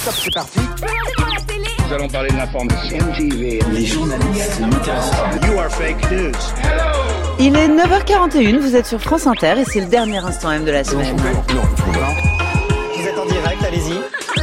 stop, c'est parti. Nous allons parler de l'information. MTV, les journalistes ne m'intéressent pas. You are fake news. Hello. Il est 9h41, vous êtes sur France Inter et c'est le dernier instant M de la semaine. Non. Vous êtes en direct, allez-y.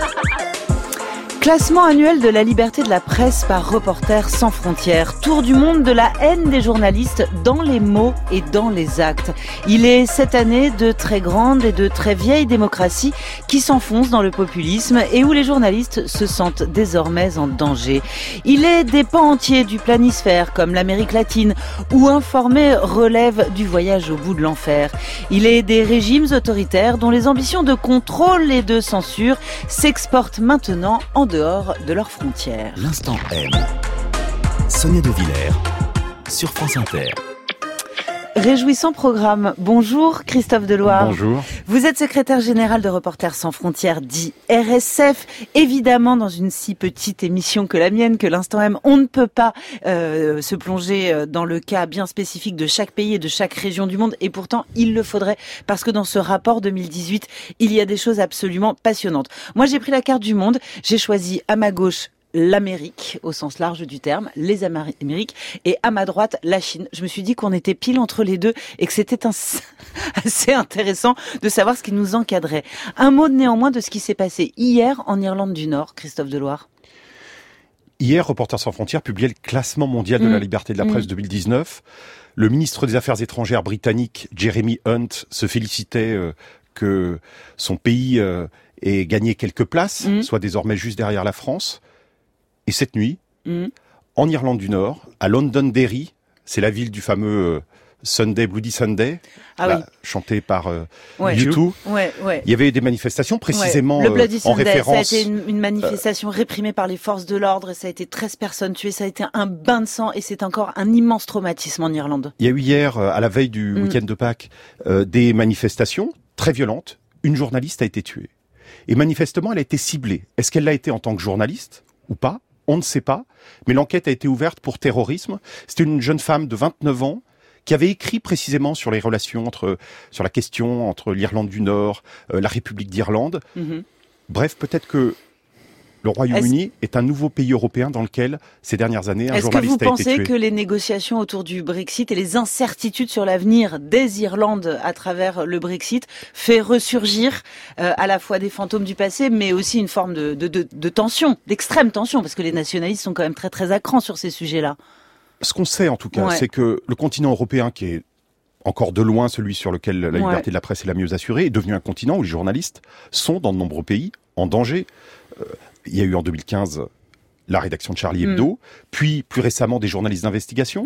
Classement annuel de la liberté de la presse par Reporters sans frontières. Tour du monde de la haine des journalistes dans les mots et dans les actes. Il est cette année de très grandes et de très vieilles démocraties qui s'enfoncent dans le populisme et où les journalistes se sentent désormais en danger. Il est des pans entiers du planisphère comme l'Amérique latine où informer relève du voyage au bout de l'enfer. Il est des régimes autoritaires dont les ambitions de contrôle et de censure s'exportent maintenant en dehors de leurs frontières. L'instant M. Sonia De Villers sur France Inter. Réjouissant programme. Bonjour Christophe Deloire. Bonjour. Vous êtes secrétaire général de Reporters sans frontières, dit RSF. Évidemment, dans une si petite émission que la mienne, que l'Instant M, on ne peut pas se plonger dans le cas bien spécifique de chaque pays et de chaque région du monde. Et pourtant, il le faudrait, parce que dans ce rapport 2018, il y a des choses absolument passionnantes. Moi, j'ai pris la carte du monde. J'ai choisi à ma gauche l'Amérique, au sens large du terme, les Amériques, et à ma droite, la Chine. Je me suis dit qu'on était pile entre les deux et que c'était assez intéressant de savoir ce qui nous encadrait. Un mot néanmoins de ce qui s'est passé hier en Irlande du Nord, Christophe Deloire. Hier, Reporters sans frontières publiait le classement mondial de la liberté de la presse 2019. Le ministre des Affaires étrangères britannique, Jeremy Hunt, se félicitait que son pays ait gagné quelques places, soit désormais juste derrière la France. Et cette nuit, en Irlande du Nord, à Londonderry, c'est la ville du fameux Sunday, Bloody Sunday, chanté par U2. Il y avait eu des manifestations précisément le Bloody en Sunday, référence. Ça a été une manifestation réprimée par les forces de l'ordre, ça a été 13 personnes tuées, ça a été un bain de sang et c'est encore un immense traumatisme en Irlande. Il y a eu hier, à la veille du week-end de Pâques, des manifestations très violentes. Une journaliste a été tuée. Et manifestement, elle a été ciblée. Est-ce qu'elle l'a été en tant que journaliste ou pas ? On ne sait pas, mais l'enquête a été ouverte pour terrorisme. C'était une jeune femme de 29 ans qui avait écrit précisément sur les relations sur la question entre l'Irlande du Nord, la République d'Irlande. Bref, peut-être que le Royaume-Uni est un nouveau pays européen dans lequel, ces dernières années, un journaliste a été tué. Est-ce que vous pensez que les négociations autour du Brexit et les incertitudes sur l'avenir des Irlandes à travers le Brexit fait ressurgir à la fois des fantômes du passé, mais aussi une forme de tension, d'extrême tension, parce que les nationalistes sont quand même très très à cran sur ces sujets-là. Ce qu'on sait en tout cas, c'est que le continent européen, qui est encore de loin celui sur lequel la liberté de la presse est la mieux assurée, est devenu un continent où les journalistes sont, dans de nombreux pays, en danger. Il y a eu en 2015 la rédaction de Charlie Hebdo, puis plus récemment des journalistes d'investigation,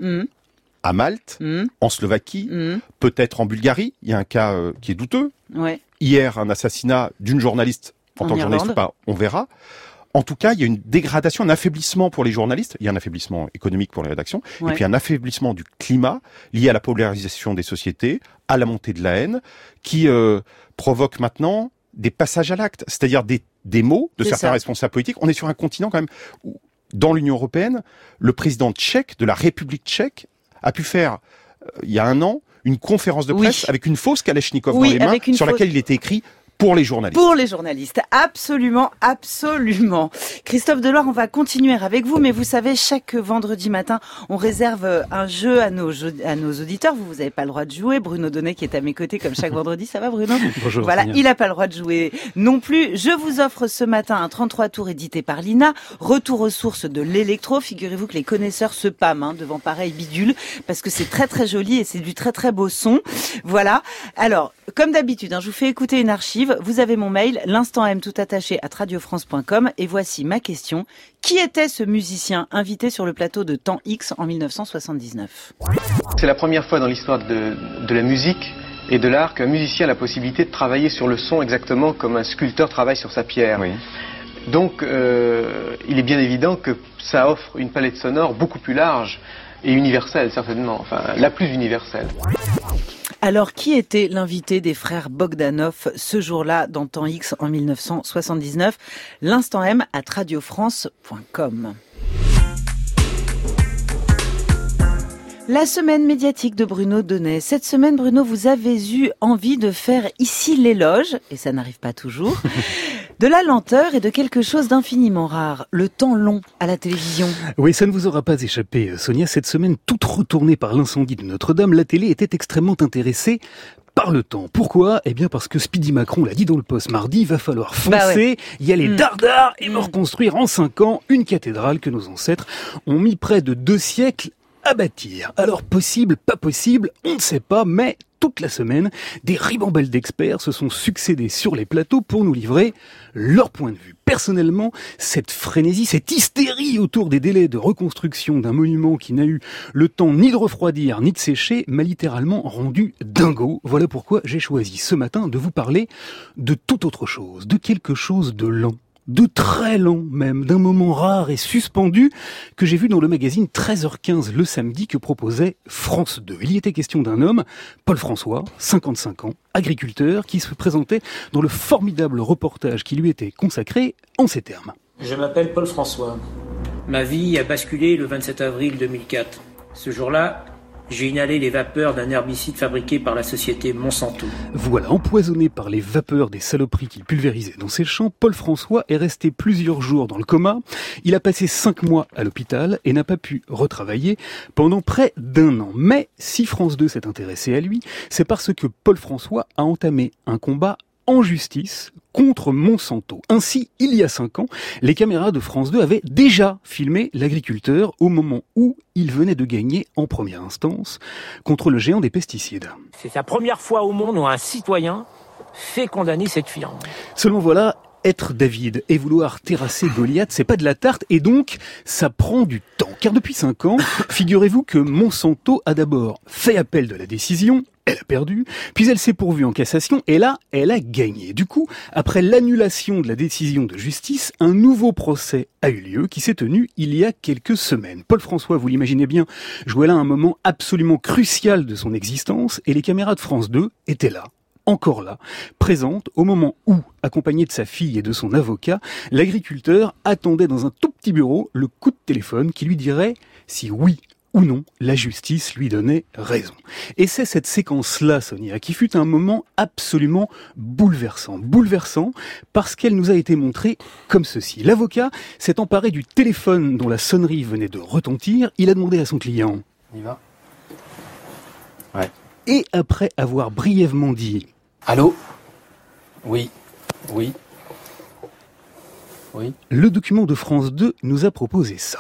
à Malte, en Slovaquie, peut-être en Bulgarie. Il y a un cas qui est douteux. Hier, un assassinat d'une journaliste, en tant que journaliste ou pas, on verra. En tout cas, il y a une dégradation, un affaiblissement pour les journalistes. Il y a un affaiblissement économique pour les rédactions. Et puis un affaiblissement du climat lié à la polarisation des sociétés, à la montée de la haine, qui provoque maintenant des passages à l'acte, c'est-à-dire des mots de certains responsables politiques. On est sur un continent quand même où, dans l'Union européenne, le président tchèque de la République tchèque a pu faire, il y a un an, une conférence de presse avec une fausse Kalachnikov dans les mains, sur laquelle il était écrit pour les journalistes. Pour les journalistes, absolument, absolument. Christophe Deloire, on va continuer avec vous, mais vous savez, chaque vendredi matin, on réserve un jeu à nos auditeurs. Vous n'avez pas le droit de jouer. Bruno Donnet qui est à mes côtés comme chaque vendredi, ça va Bruno ? Bonjour. Voilà, il n'a pas le droit de jouer non plus. Je vous offre ce matin un 33 tours édité par l'INA, retour aux sources de l'électro. Figurez-vous que les connaisseurs se pâment devant pareil bidule, parce que c'est très très joli et c'est du très très beau son. Voilà. Alors, comme d'habitude, je vous fais écouter une archive. Vous avez mon mail, l'instant M tout attaché @radiofrance.com, et voici ma question. Qui était ce musicien invité sur le plateau de Temps X en 1979 ? C'est la première fois dans l'histoire de la musique et de l'art qu'un musicien a la possibilité de travailler sur le son exactement comme un sculpteur travaille sur sa pierre. Donc il est bien évident que ça offre une palette sonore beaucoup plus large et universelle certainement, enfin la plus universelle. Alors, qui était l'invité des frères Bogdanov ce jour-là dans Temps X en 1979 ? L'instant M @radiofrance.com. La semaine médiatique de Bruno Donnet. Cette semaine, Bruno, vous avez eu envie de faire ici l'éloge, et ça n'arrive pas toujours, De la lenteur et de quelque chose d'infiniment rare, le temps long à la télévision. Oui, ça ne vous aura pas échappé, Sonia. Cette semaine, toute retournée par l'incendie de Notre-Dame, la télé était extrêmement intéressée par le temps. Pourquoi ? Eh bien parce que Speedy Macron l'a dit dans le Post mardi, il va falloir foncer, y aller dardard et me reconstruire en 5 ans une cathédrale que nos ancêtres ont mis près de 2 siècles à bâtir. Alors possible, pas possible, on ne sait pas, mais toute la semaine, des ribambelles d'experts se sont succédés sur les plateaux pour nous livrer leur point de vue. Personnellement, cette frénésie, cette hystérie autour des délais de reconstruction d'un monument qui n'a eu le temps ni de refroidir ni de sécher m'a littéralement rendu dingo. Voilà pourquoi j'ai choisi ce matin de vous parler de toute autre chose, de quelque chose de lent. De très lent même, d'un moment rare et suspendu que j'ai vu dans le magazine 13h15 le samedi que proposait France 2. Il y était question d'un homme, Paul François, 55 ans, agriculteur, qui se présentait dans le formidable reportage qui lui était consacré en ces termes. Je m'appelle Paul François. Ma vie a basculé le 27 avril 2004. Ce jour-là, j'ai inhalé les vapeurs d'un herbicide fabriqué par la société Monsanto. Voilà, empoisonné par les vapeurs des saloperies qu'il pulvérisait dans ses champs, Paul François est resté plusieurs jours dans le coma. Il a passé 5 mois à l'hôpital et n'a pas pu retravailler pendant près d'1 an. Mais si France 2 s'est intéressé à lui, c'est parce que Paul François a entamé un combat en justice contre Monsanto. Ainsi, il y a 5 ans, les caméras de France 2 avaient déjà filmé l'agriculteur au moment où il venait de gagner en première instance contre le géant des pesticides. C'est la première fois au monde où un citoyen fait condamner cette firme. Seulement voilà, être David et vouloir terrasser Goliath, c'est pas de la tarte et donc ça prend du temps. Car depuis 5 ans, figurez-vous que Monsanto a d'abord fait appel de la décision, elle a perdu, puis elle s'est pourvue en cassation et là, elle a gagné. Du coup, après l'annulation de la décision de justice, un nouveau procès a eu lieu qui s'est tenu il y a quelques semaines. Paul François, vous l'imaginez bien, jouait là un moment absolument crucial de son existence et les caméras de France 2 étaient là. Encore là, présente au moment où, accompagné de sa fille et de son avocat, l'agriculteur attendait dans un tout petit bureau le coup de téléphone qui lui dirait si oui ou non la justice lui donnait raison. Et c'est cette séquence-là, Sonia, qui fut un moment absolument bouleversant. Bouleversant parce qu'elle nous a été montrée comme ceci. L'avocat s'est emparé du téléphone dont la sonnerie venait de retentir. Il a demandé à son client. On y va ? Ouais. Et après avoir brièvement dit Allô ? Oui. Oui. Oui. Le document de France 2 nous a proposé ça.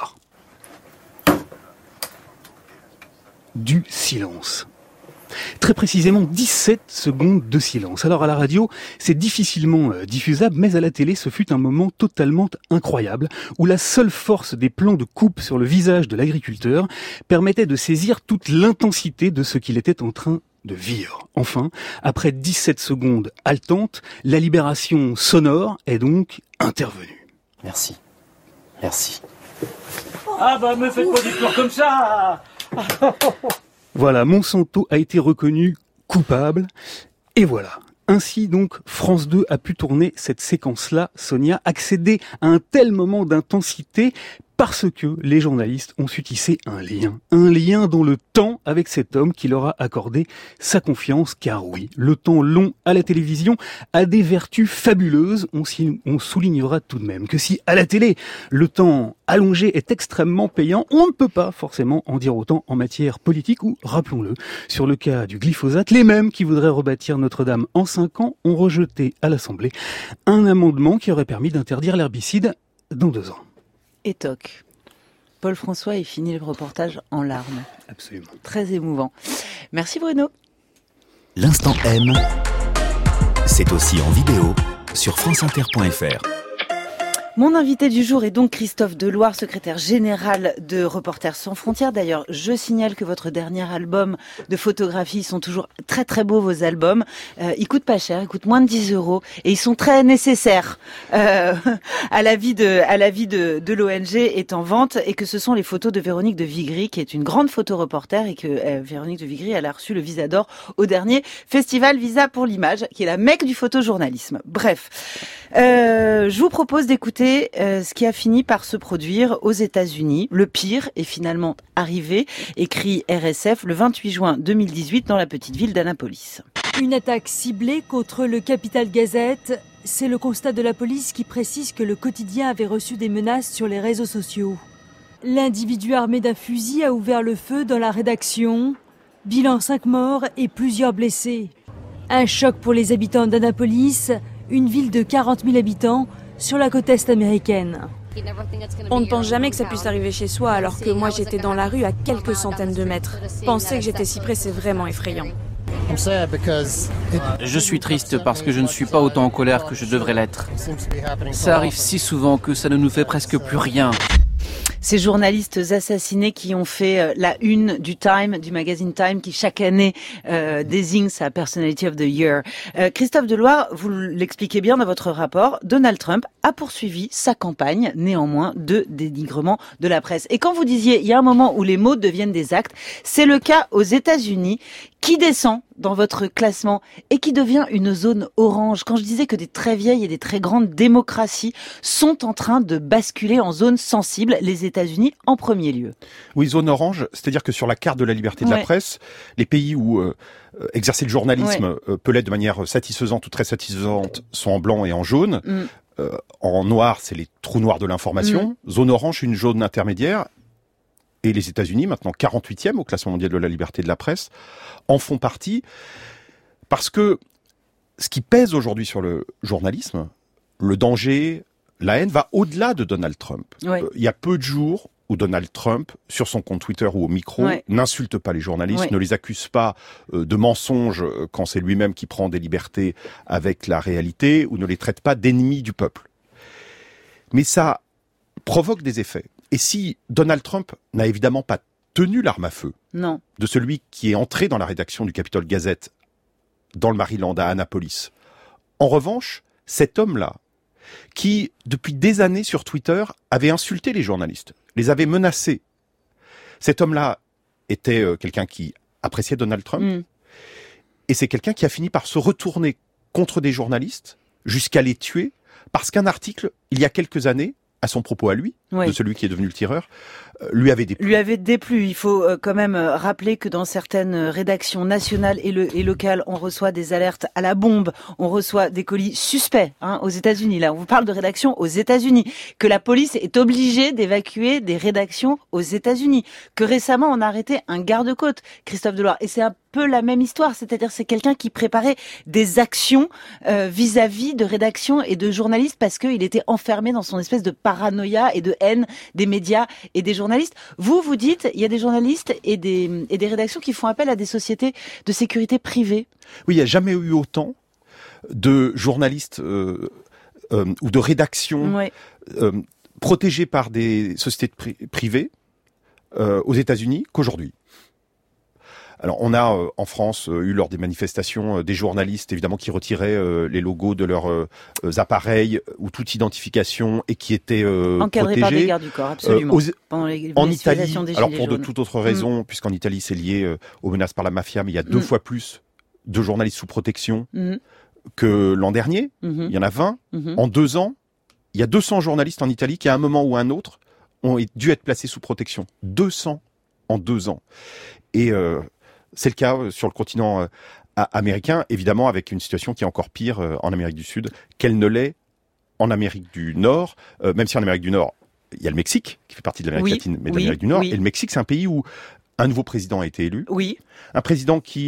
Du silence. Très précisément 17 secondes de silence. Alors à la radio, c'est difficilement diffusable, mais à la télé, ce fut un moment totalement incroyable, où la seule force des plans de coupe sur le visage de l'agriculteur permettait de saisir toute l'intensité de ce qu'il était en train de vivre. Enfin, après 17 secondes haletantes, la libération sonore est donc intervenue. Merci. Merci. Ah bah me faites pas du tour comme ça. Voilà, Monsanto a été reconnu coupable, et voilà. Ainsi donc, France 2 a pu tourner cette séquence-là, Sonia, accéder à un tel moment d'intensité parce que les journalistes ont su tisser un lien dans le temps avec cet homme qui leur a accordé sa confiance, car oui, le temps long à la télévision a des vertus fabuleuses. On soulignera tout de même que si à la télé, le temps allongé est extrêmement payant, on ne peut pas forcément en dire autant en matière politique ou, rappelons-le, sur le cas du glyphosate, les mêmes qui voudraient rebâtir Notre-Dame en 5 ans ont rejeté à l'Assemblée un amendement qui aurait permis d'interdire l'herbicide dans 2 ans. Et toc. Paul François est fini le reportage en larmes. Absolument. Très émouvant. Merci Bruno. L'Instant M, c'est aussi en vidéo sur franceinter.fr. Mon invité du jour est donc Christophe Deloire, secrétaire général de Reporters sans frontières. D'ailleurs, je signale que votre dernier album de photographie, ils sont toujours très très beaux vos albums. Ils coûtent pas cher, ils coûtent moins de 10 € et ils sont très nécessaires à la vie de l'ONG est en vente et que ce sont les photos de Véronique de Vigry qui est une grande photoreporter et que Véronique de Vigry, elle a reçu le Visa d'Or au dernier festival Visa pour l'image qui est la mecque du photojournalisme. Bref, je vous propose d'écouter ce qui a fini par se produire aux États-Unis. Le pire est finalement arrivé, écrit RSF le 28 juin 2018 dans la petite ville d'Annapolis. Une attaque ciblée contre le Capital Gazette. c'est le constat de la police qui précise que le quotidien avait reçu des menaces sur les réseaux sociaux. L'individu armé d'un fusil a ouvert le feu dans la rédaction. Bilan 5 morts et plusieurs blessés. Un choc pour les habitants d'Annapolis, une ville de 40 000 habitants sur la côte est américaine. On ne pense jamais que ça puisse arriver chez soi, alors que moi j'étais dans la rue à quelques centaines de mètres. Penser que j'étais si près, c'est vraiment effrayant. Je suis triste parce que je ne suis pas autant en colère que je devrais l'être. Ça arrive si souvent que ça ne nous fait presque plus rien. Ces journalistes assassinés qui ont fait la une du Time, du magazine Time, qui chaque année désigne sa Personality of the Year. Christophe Deloire, vous l'expliquez bien dans votre rapport, Donald Trump a poursuivi sa campagne, néanmoins, de dénigrement de la presse. Et quand vous disiez, il y a un moment où les mots deviennent des actes, c'est le cas aux États-Unis, qui descend dans votre classement et qui devient une zone orange. Quand je disais que des très vieilles et des très grandes démocraties sont en train de basculer en zone sensible, les États-Unis en premier lieu. Oui, zone orange, c'est-à-dire que sur la carte de la liberté de la presse, les pays où exercer le journalisme peut l'être de manière satisfaisante ou très satisfaisante sont en blanc et en jaune. En noir, c'est les trous noirs de l'information. Zone orange, une zone intermédiaire. Et les États-Unis, maintenant 48e au classement mondial de la liberté de la presse, en font partie. Parce que ce qui pèse aujourd'hui sur le journalisme, le danger, la haine, va au-delà de Donald Trump. Il y a peu de jours où Donald Trump, sur son compte Twitter ou au micro, n'insulte pas les journalistes, ne les accuse pas de mensonges quand c'est lui-même qui prend des libertés avec la réalité, ou ne les traite pas d'ennemis du peuple. Mais ça provoque des effets. Et si Donald Trump n'a évidemment pas tenu l'arme à feu de celui qui est entré dans la rédaction du Capitol Gazette dans le Maryland à Annapolis, en revanche, cet homme-là, qui depuis des années sur Twitter avait insulté les journalistes, les avait menacés, cet homme-là était quelqu'un qui appréciait Donald Trump, et c'est quelqu'un qui a fini par se retourner contre des journalistes jusqu'à les tuer parce qu'un article, il y a quelques années, à son propos à lui, de celui qui est devenu le tireur, lui avait déplu. Il faut quand même rappeler que dans certaines rédactions nationales et locales, on reçoit des alertes à la bombe, on reçoit des colis suspects aux États-Unis. Là, on vous parle de rédactions aux États-Unis, que la police est obligée d'évacuer des rédactions aux États-Unis, que récemment on a arrêté un garde-côte, Christophe Deloire, et c'est un peu la même histoire, c'est-à-dire c'est quelqu'un qui préparait des actions vis-à-vis de rédactions et de journalistes parce qu'il était enfermé dans son espèce de paranoïa et de haine des médias et des journalistes. Vous dites, il y a des journalistes et des rédactions qui font appel à des sociétés de sécurité privées. Oui, il n'y a jamais eu autant de journalistes ou de rédactions protégées par des sociétés privées aux États-Unis qu'aujourd'hui. Alors, on a en France eu lors des manifestations des journalistes évidemment qui retiraient les logos de leurs appareils ou toute identification et qui étaient encadrés par des gardes du corps, absolument. Pendant les en Italie, alors pour jaunes. de toute autre raison, puisqu'en Italie c'est lié aux menaces par la mafia, mais il y a 2 fois plus de journalistes sous protection que l'an dernier. Il y en a 20. En 2 ans, il y a 200 journalistes en Italie qui, à un moment ou à un autre, ont dû être placés sous protection. 200 en 2 ans. Et c'est le cas sur le continent américain, évidemment avec une situation qui est encore pire en Amérique du Sud qu'elle ne l'est en Amérique du Nord, même si en Amérique du Nord, il y a le Mexique, qui fait partie de l'Amérique latine, mais de l'Amérique du Nord. Et le Mexique, c'est un pays où un nouveau président a été élu. Un président qui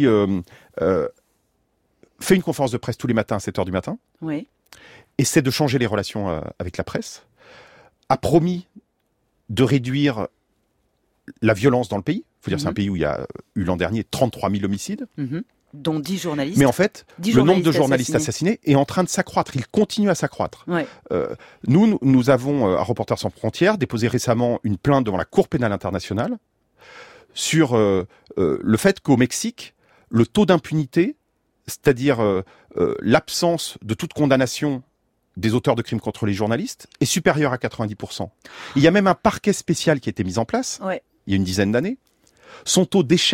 fait une conférence de presse tous les matins à 7h du matin, essaie de changer les relations avec la presse, a promis de réduire la violence dans le pays. Il faut dire c'est un pays où il y a eu l'an dernier 33 000 homicides. Dont 10 journalistes. Mais en fait, le nombre de journalistes assassinés est en train de s'accroître. Il continue à s'accroître. Nous avons, à Reporters sans frontières, déposé récemment une plainte devant la Cour pénale internationale sur le fait qu'au Mexique, le taux d'impunité, c'est-à-dire l'absence de toute condamnation des auteurs de crimes contre les journalistes, est supérieur à 90%. Il y a même un parquet spécial qui a été mis en place, il y a une dizaine d'années. Son taux d'échec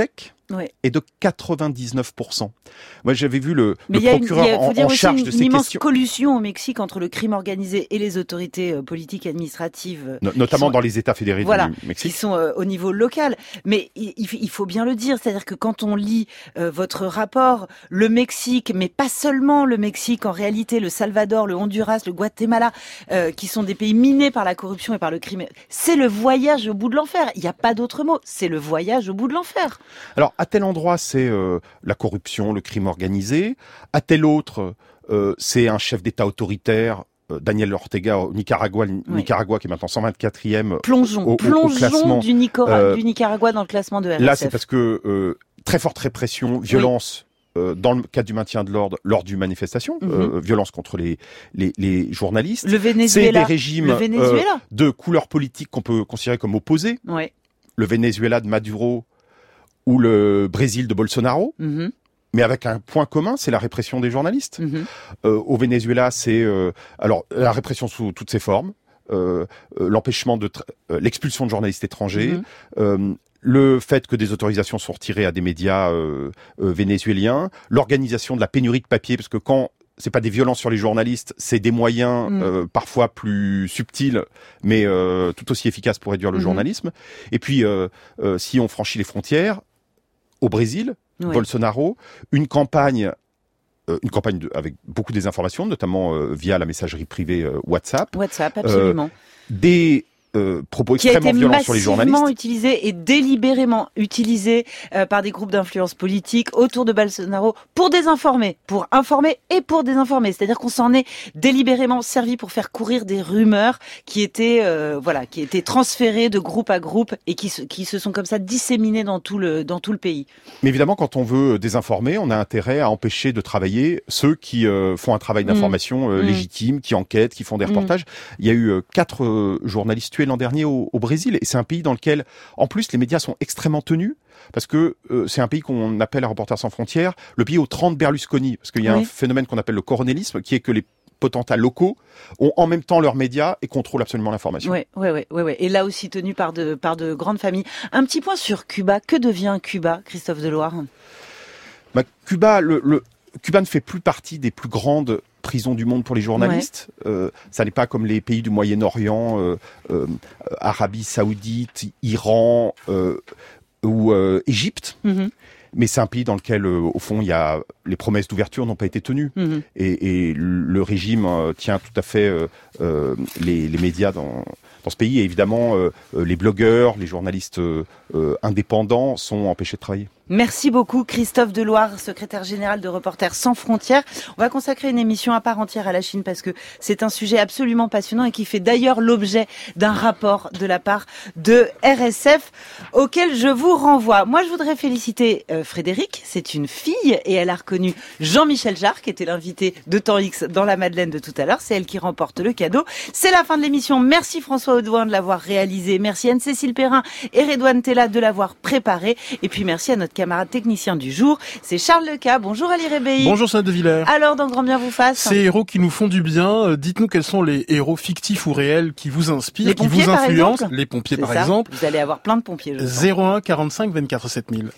est de 99%. Moi, j'avais vu le procureur en charge de ces questions. Il y a une immense collusion au Mexique entre le crime organisé et les autorités politiques et administratives. Notamment dans les États fédérés du Mexique. Qui sont au niveau local. Mais il faut bien le dire, c'est-à-dire que quand on lit votre rapport, le Mexique, mais pas seulement le Mexique, en réalité, le Salvador, le Honduras, le Guatemala, qui sont des pays minés par la corruption et par le crime, c'est le voyage au bout de l'enfer. Il n'y a pas d'autre mot. C'est le voyage au bout de l'enfer. Alors, à tel endroit, c'est la corruption, le crime organisé. À tel autre, c'est un chef d'État autoritaire, Daniel Ortega au Nicaragua, qui est maintenant 124e Plongeons au classement du Nicaragua dans le classement de RSF. Là, c'est parce que très forte répression, violence. Dans le cadre du maintien de l'ordre lors d'une manifestation, violence contre les journalistes. Le Venezuela. C'est des régimes de couleur politique qu'on peut considérer comme opposés. Ouais. Le Venezuela de Maduro ou le Brésil de Bolsonaro. Mais avec un point commun, c'est la répression des journalistes. Au Venezuela, c'est alors la répression sous toutes ses formes, l'empêchement de l'expulsion de journalistes étrangers, le fait que des autorisations sont retirées à des médias vénézuéliens, l'organisation de la pénurie de papier, parce que quand c'est pas des violences sur les journalistes, c'est des moyens parfois plus subtils, mais tout aussi efficaces pour réduire le journalisme. Et puis, si on franchit les frontières, au Brésil, Bolsonaro, une campagne avec beaucoup de désinformation, notamment via la messagerie privée WhatsApp. WhatsApp, absolument. Des propos extrêmement violents sur les journalistes. Qui a été massivement utilisé et délibérément utilisé par des groupes d'influence politique autour de Bolsonaro pour désinformer, pour informer et pour désinformer. C'est-à-dire qu'on s'en est délibérément servi pour faire courir des rumeurs qui étaient transférées de groupe à groupe et qui se sont comme ça disséminées dans tout le pays. Mais évidemment, quand on veut désinformer, on a intérêt à empêcher de travailler ceux qui font un travail d'information légitime, qui enquêtent, qui font des reportages. Il y a eu 4 journalistes tués l'an dernier au Brésil, et c'est un pays dans lequel, en plus, les médias sont extrêmement tenus, parce que c'est un pays qu'on appelle à Reporters sans frontières le pays aux 30 Berlusconi, parce qu'il y a un phénomène qu'on appelle le coronélisme, qui est que les potentats locaux ont en même temps leurs médias et contrôlent absolument l'information. Oui. Et là aussi tenu par de grandes familles. Un petit point sur Cuba. Que devient Cuba, Christophe Deloire ? Cuba, Cuba ne fait plus partie des plus grandes prisons du monde pour les journalistes. Ça n'est pas comme les pays du Moyen-Orient, Arabie Saoudite, Iran ou Égypte. Mais c'est un pays dans lequel, au fond, les promesses d'ouverture n'ont pas été tenues. Et le régime tient tout à fait les médias dans ce pays. Et évidemment, les blogueurs, les journalistes indépendants sont empêchés de travailler. Merci beaucoup Christophe Deloire, secrétaire général de Reporters sans frontières. On va consacrer une émission à part entière à la Chine parce que c'est un sujet absolument passionnant et qui fait d'ailleurs l'objet d'un rapport de la part de RSF auquel je vous renvoie. Moi, je voudrais féliciter Frédéric, c'est une fille et elle a reconnu Jean-Michel Jarre qui était l'invité de Temps X dans la Madeleine de tout à l'heure. C'est elle qui remporte le cadeau. C'est la fin de l'émission. Merci François Audouin de l'avoir réalisé. Merci Anne-Cécile Perrin et Redouane Tella de l'avoir préparé. Et puis merci à notre camarade technicien du jour, c'est Charles Leca. Bonjour Ali Rebey. Bonjour Sonia De Villers. Alors dans Grand Bien vous fasse. Ces héros qui nous font du bien, dites-nous quels sont les héros fictifs ou réels qui vous inspirent, qui vous influencent. Les pompiers par exemple. Vous allez avoir plein de pompiers. 01 45 24 7000.